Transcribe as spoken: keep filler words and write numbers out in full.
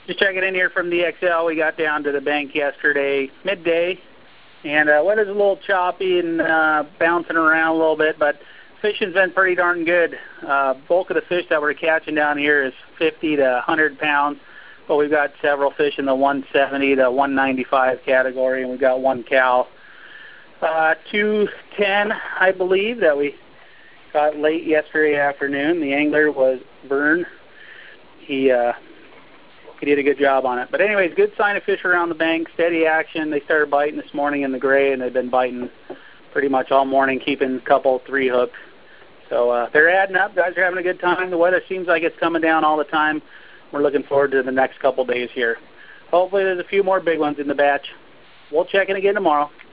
Just checking in here from the X L. We got down to the bank yesterday, midday, and uh, weather's a little choppy and uh, bouncing around a little bit, but fishing's been pretty darn good. Uh, bulk of the fish that we're catching down here is fifty to one hundred pounds, but we've got several fish in the one seventy to one ninety-five category, and we've got one cow. Uh, two ten, I believe, that we caught late yesterday afternoon. The angler was Vern. He uh, he did a good job on it. But anyways, good sign of fish around the bank, steady action. They started biting this morning in the gray, and they've been biting pretty much all morning, keeping a couple, three hooks. So uh, they're adding up. Guys are having a good time. The weather seems like it's coming down all the time. We're looking forward to the next couple days here. Hopefully there's a few more big ones in the batch. We'll check in again tomorrow.